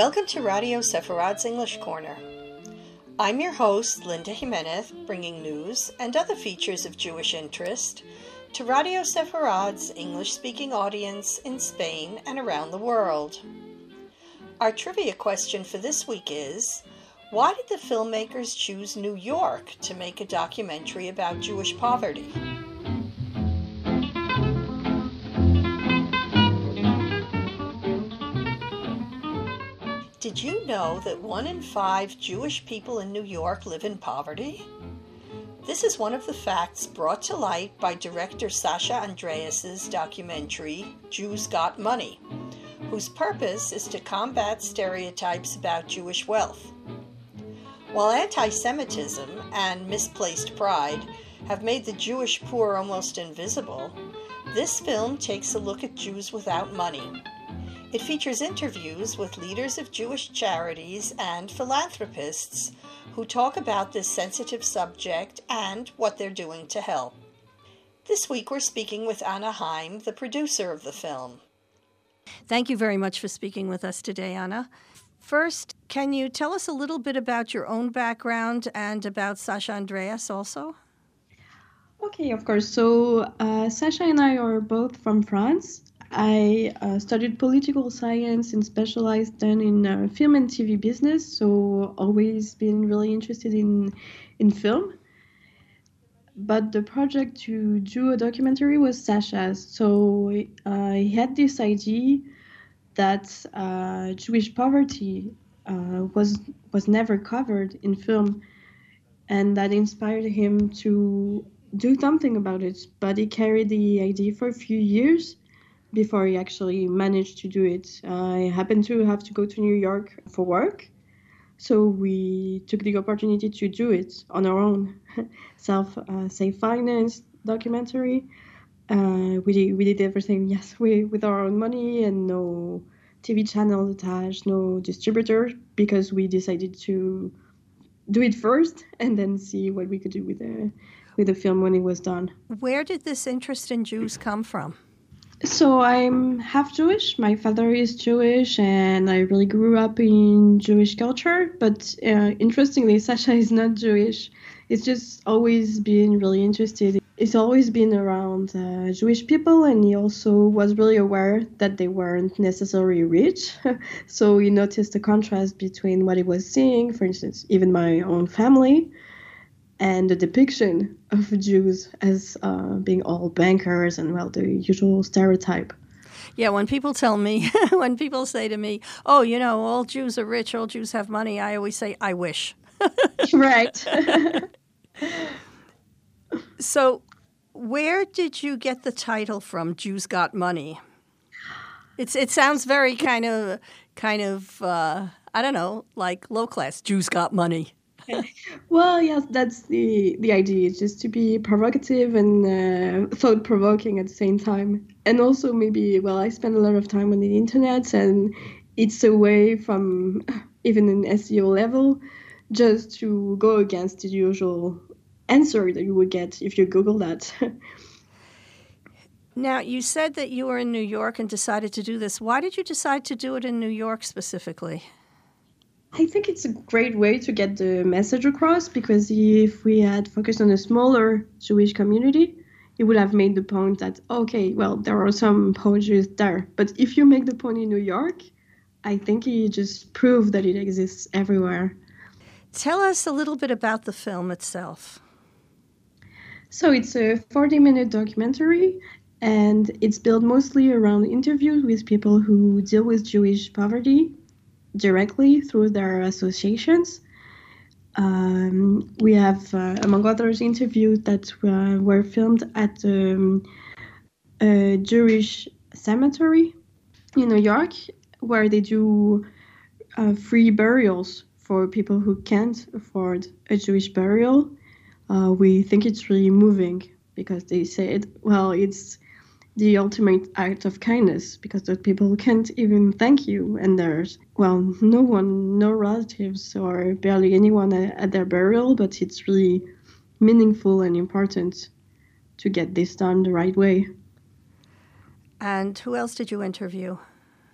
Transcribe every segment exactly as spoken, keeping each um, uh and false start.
Welcome to Radio Sepharad's English Corner. I'm your host, Linda Jimenez, bringing news and other features of Jewish interest to Radio Sepharad's English-speaking audience in Spain and around the world. Our trivia question for this week is, why did the filmmakers choose New York to make a documentary about Jewish poverty? Did you know that one in five Jewish people in New York live in poverty? This is one of the facts brought to light by director Sasha Andreas' documentary, Jews Got Money, whose purpose is to combat stereotypes about Jewish wealth. While anti-Semitism and misplaced pride have made the Jewish poor almost invisible, this film takes a look at Jews without money. It features interviews with leaders of Jewish charities and philanthropists who talk about this sensitive subject and what they're doing to help. This week we're speaking with Anna Heim, the producer of the film. Thank you very much for speaking with us today, Anna. First, can you tell us a little bit about your own background and about Sasha Andreas also? Okay, of course. So uh, Sasha and I are both from France. I uh, studied political science and specialized then in uh, film and T V business, so always been really interested in in film. But the project to do a documentary was Sasha's. So uh, he had this idea that uh, Jewish poverty uh, was was never covered in film, and that inspired him to do something about it. But he carried the idea for a few years before he actually managed to do it. I happened to have to go to New York for work, so we took the opportunity to do it on our own, self, uh, self-financed documentary. Uh, we did, we did everything, yes, we with our own money and no T V channel attached, no distributor, because we decided to do it first and then see what we could do with the with the film when it was done. Where did this interest in Jews come from? So I'm half Jewish. My father is Jewish, and I really grew up in Jewish culture. But uh, interestingly, Sasha is not Jewish. It's just always been really interested. He's always been around uh, Jewish people, and he also was really aware that they weren't necessarily rich. So he noticed the contrast between what he was seeing, for instance, even my own family, and the depiction of Jews as uh, being all bankers and, well, the usual stereotype. Yeah, when people tell me, when people say to me, oh, you know, all Jews are rich, all Jews have money, I always say, I wish. Right. So where did you get the title from, Jews Got Money? It's It sounds very kind of, kind of uh, I don't know, like low class, Jews got money. Well, yes, that's the the idea, just to be provocative and uh, thought-provoking at the same time. And also maybe, well, I spend a lot of time on the internet, and it's a way from, even an S E O level, just to go against the usual answer that you would get if you Google that. Now, you said that you were in New York and decided to do this. Why did you decide to do it in New York specifically? I think it's a great way to get the message across, because if we had focused on a smaller Jewish community, it would have made the point that, okay, well, there are some poor Jews there. But if you make the point in New York, I think it just proves that it exists everywhere. Tell us a little bit about the film itself. So it's a forty-minute documentary, and it's built mostly around interviews with people who deal with Jewish poverty directly through their associations. Um, we have, uh, among others, interviews that uh, were filmed at um, a Jewish cemetery in New York, where they do uh, free burials for people who can't afford a Jewish burial. Uh, we think it's really moving, because they said, well, it's the ultimate act of kindness, because those people can't even thank you, and there's, well, no one, no relatives or barely anyone at, at their burial, but it's really meaningful and important to get this done the right way. And who else did you interview?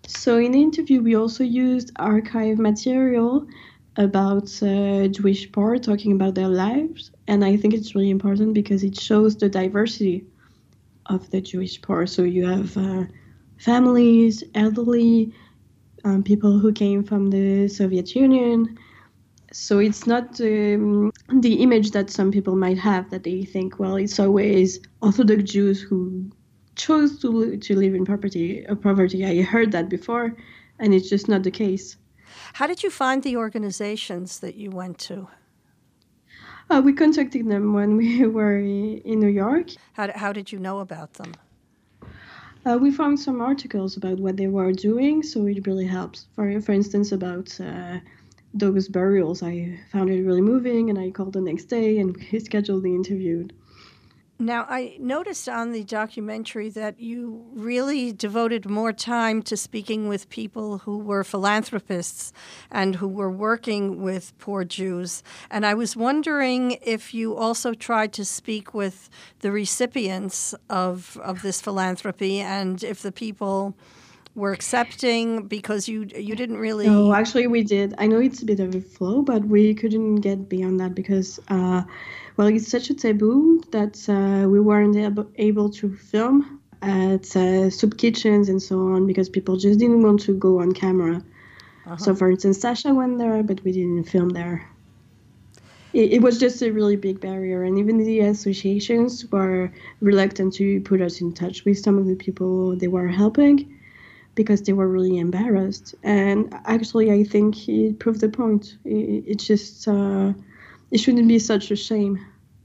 So in the interview, we also used archive material about uh, Jewish poor, talking about their lives. And I think it's really important because it shows the diversity of the Jewish poor. So you have uh, families, elderly, um, people who came from the Soviet Union. So it's not um, the image that some people might have, that they think, well, it's always Orthodox Jews who chose to to live in poverty. Uh, poverty. I heard that before, and it's just not the case. How did you find the organizations that you went to? Uh, we contacted them when we were in New York. How, how did you know about them? Uh, we found some articles about what they were doing, so it really helps. For for instance, about uh, those burials, I found it really moving, and I called the next day and we scheduled the interview. Now, I noticed on the documentary that you really devoted more time to speaking with people who were philanthropists and who were working with poor Jews. And I was wondering if you also tried to speak with the recipients of, of this philanthropy and if the people were accepting, because you you didn't really... No, actually we did. I know it's a bit of a flow, but we couldn't get beyond that because, uh, well, it's such a taboo that uh, we weren't able, able to film at uh, soup kitchens and so on because people just didn't want to go on camera. Uh-huh. So, for instance, Sasha went there, but we didn't film there. It, it was just a really big barrier, and even the associations were reluctant to put us in touch with some of the people they were helping, because they were really embarrassed. And actually, I think it proved the point. It, it just, uh, it shouldn't be such a shame.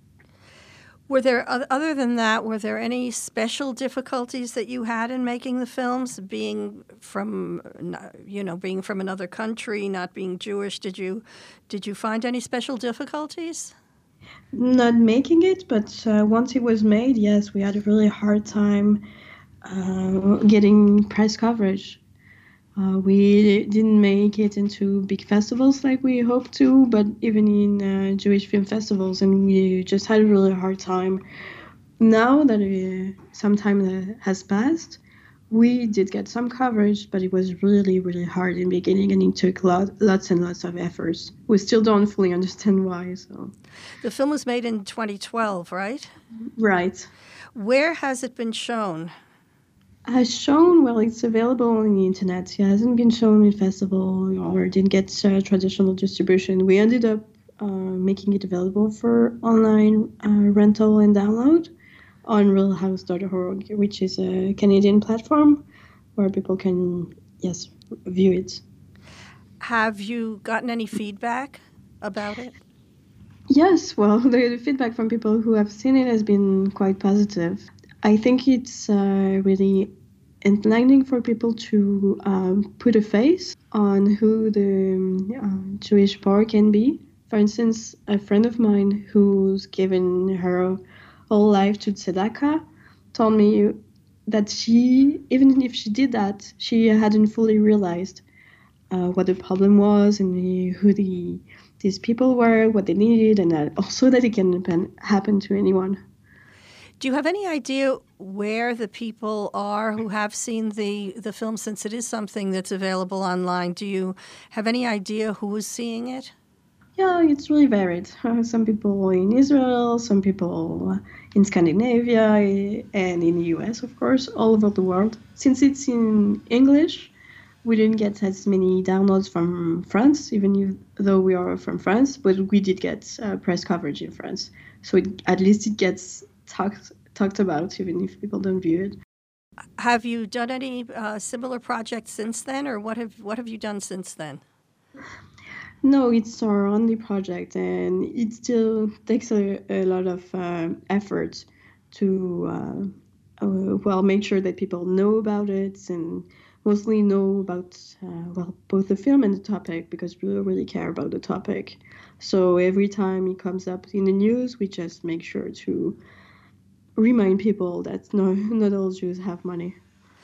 Were there, other than that, were there any special difficulties that you had in making the films, being from, you know, being from another country, not being Jewish? Did you, did you find any special difficulties? Not making it, but uh, once it was made, yes, we had a really hard time Uh, getting press coverage. Uh, we didn't make it into big festivals like we hoped to, but even in uh, Jewish film festivals, and we just had a really hard time. Now that uh, some time has passed, we did get some coverage, but it was really, really hard in the beginning, and it took lot, lots and lots of efforts. We still don't fully understand why. So, the film was made in twenty twelve, right? Right. Where has it been shown? Has shown, well, it's available on the internet. It hasn't been shown in festival or didn't get uh, traditional distribution. We ended up uh, making it available for online uh, rental and download on real house dot org, which is a Canadian platform where people can, yes, view it. Have you gotten any feedback about it? Yes, well, the, the feedback from people who have seen it has been quite positive. I think it's uh, really enlightening for people to um, put a face on who the uh, Jewish poor can be. For instance, a friend of mine who's given her whole life to tzedakah told me that she, even if she did that, she hadn't fully realized uh, what the problem was and the, who the these people were, what they needed, and that also that it can happen to anyone. Do you have any idea where the people are who have seen the, the film, since it is something that's available online? Do you have any idea who is seeing it? Yeah, it's really varied. Uh, some people in Israel, some people in Scandinavia, and in the U S, of course, all over the world. Since it's in English, we didn't get as many downloads from France, even if, though we are from France, but we did get uh, press coverage in France. So it, at least it gets talked talked about, even if people don't view it. Have you done any uh, similar projects since then, or what have what have you done since then? No, it's our only project, and it still takes a, a lot of uh, effort to uh, uh, well make sure that people know about it and mostly know about uh, well both the film and the topic, because we really care about the topic. So every time it comes up in the news, we just make sure to remind people that no, not all Jews have money.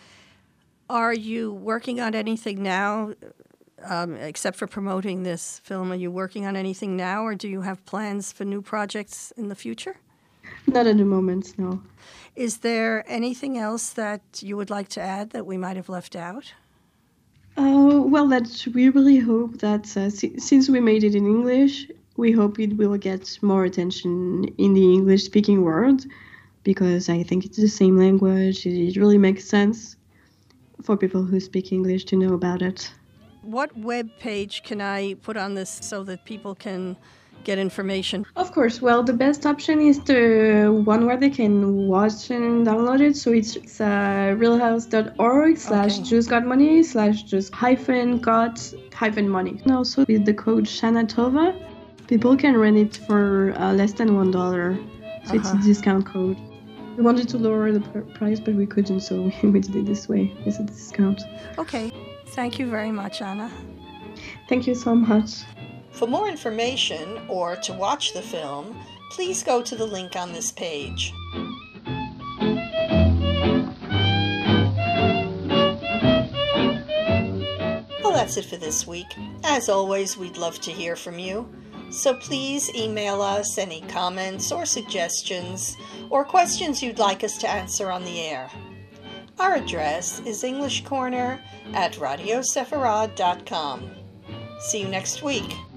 Are you working on anything now, um, except for promoting this film? Are you working on anything now, or do you have plans for new projects in the future? Not at the moment, no. Is there anything else that you would like to add that we might have left out? Uh, well, that we really hope that uh, si- since we made it in English, we hope it will get more attention in the English-speaking world, because I think it's the same language. It really makes sense for people who speak English to know about it. What web page can I put on this so that people can get information? Of course. Well, the best option is the one where they can watch and download it. So it's, it's uh, realhouse.org slash Okay. Jews got money slash just hyphen got hyphen money. And also with the code Shanatova, people can rent it for uh, less than one dollar. So it's a Uh-huh. discount code. We wanted to lower the pr- price, but we couldn't, so we did it this way with a discount. Okay. Thank you very much, Anna. Thank you so much. For more information or to watch the film, please go to the link on this page. Well, that's it for this week. As always, we'd love to hear from you. So please email us any comments or suggestions or questions you'd like us to answer on the air. Our address is english corner at radio sefarad dot com. See you next week.